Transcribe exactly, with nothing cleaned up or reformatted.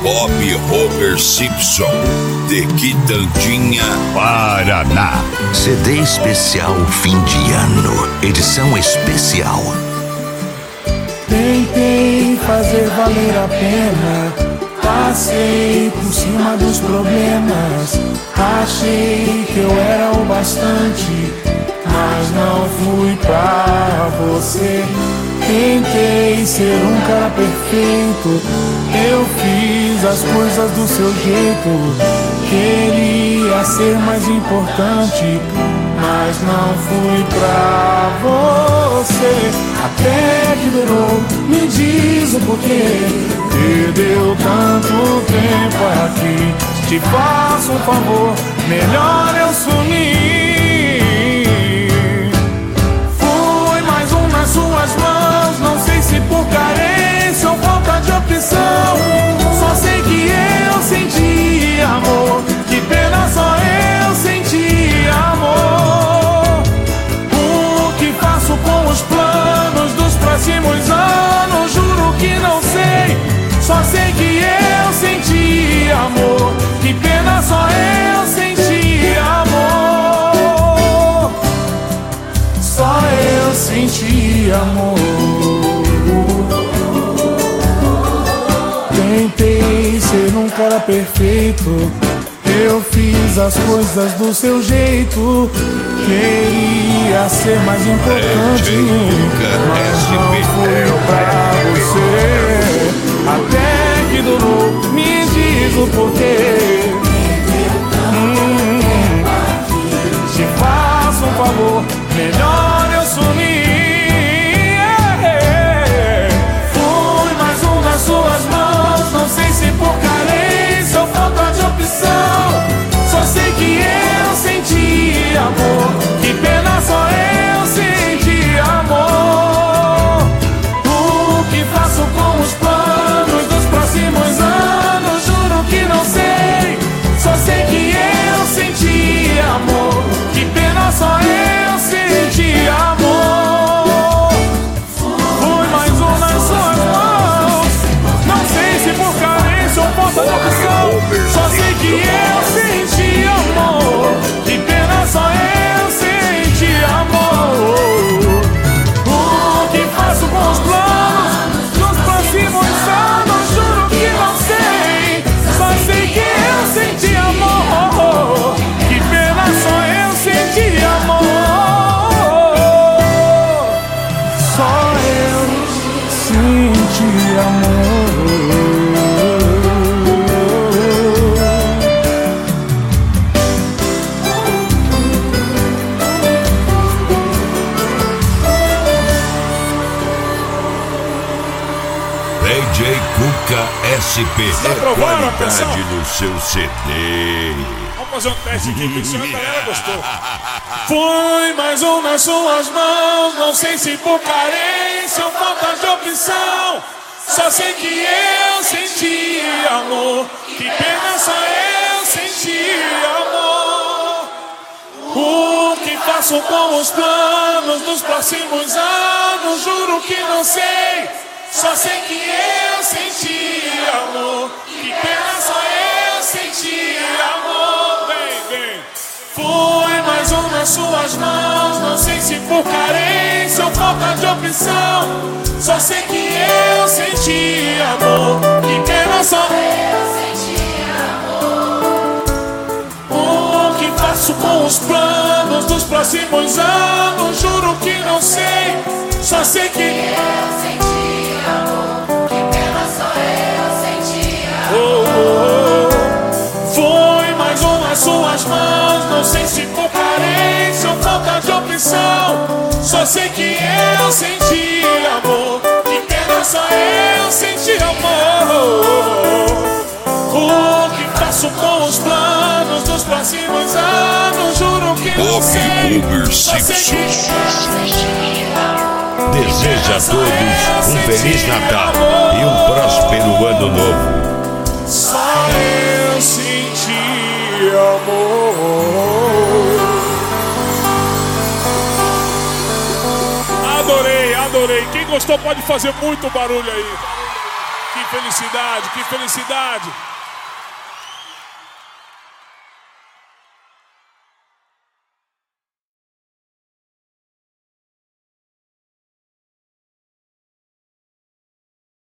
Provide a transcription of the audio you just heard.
Bob Homer Simpson, de Quitandinha, Paraná. C D especial fim de ano, edição especial. Tentei fazer valer a pena, passei por cima dos problemas. Achei que eu era o bastante, mas não fui pra você. Tentei ser um cara perfeito, eu fiz as coisas do seu jeito. Queria ser mais importante, mas não fui pra você. Até que durou, me diz o porquê. Perdeu tanto tempo aqui. Te faço um favor, melhor eu sumir. Fui mais um nas suas mãos, não sei se por carência ou falta de opção. Só sei que eu senti amor, que pena só eu senti amor. O que faço com os planos dos próximos anos, juro que não sei. Só sei que eu senti amor, que pena só eu senti amor. Só eu senti amor. Tentei ser um cara perfeito, eu fiz as coisas do seu jeito. Queria ser mais importante, mas não fui pra você. Até que durou, me diz o porquê. Hum, te faço um favor, melhor eu sumir. Fui mais um nas suas mãos, não sei se por carência ou falta de opção. Só sei que eu senti amor, que pena só eu senti amor. O que faço com os planos dos próximos anos, juro que não sei. Só sei que eu senti amor, que pena só eu senti amor. Fui mais um nas suas mãos, não sei se por carência ou falta de opção. Só sei que eu senti amor, que pena só eu senti amor. O que faço com os planos dos próximos anos, juro que não sei. Só sei que eu senti amor, que pena só eu senti amor. Só eu senti amor. D J Cuca S P, é aprovaram, qualidade no seu C D. Vamos fazer um teste aqui, ver se a galera gostou. Fui mais um nas suas mãos, não sei se por carência ou falta de opção. Só sei que eu senti amor, que pena só eu senti amor. O que faço com os planos dos próximos anos, juro que não sei. Só sei que eu senti amor, que pena só eu senti amor. Vem, vem. Fui mais um nas suas mãos, não sei se por carência ou falta de opção. Só sei que eu senti amor, que pena só eu senti amor. O que faço com os planos dos próximos anos, juro que não sei. Só sei que eu senti amor, que pena só eu senti amor. Oh, oh, oh. Foi mais um nas suas mãos, não sei se por carência ou falta de opção. Só sei que eu senti amor, que pena só eu senti amor. O que faço com os planos dos próximos anos, juro que não sei. Só sei que eu senti amor. Deseja a todos um Feliz Natal e um próspero Ano Novo. Só eu senti amor. Adorei, adorei. Quem gostou pode fazer muito barulho aí. que felicidade, que felicidade.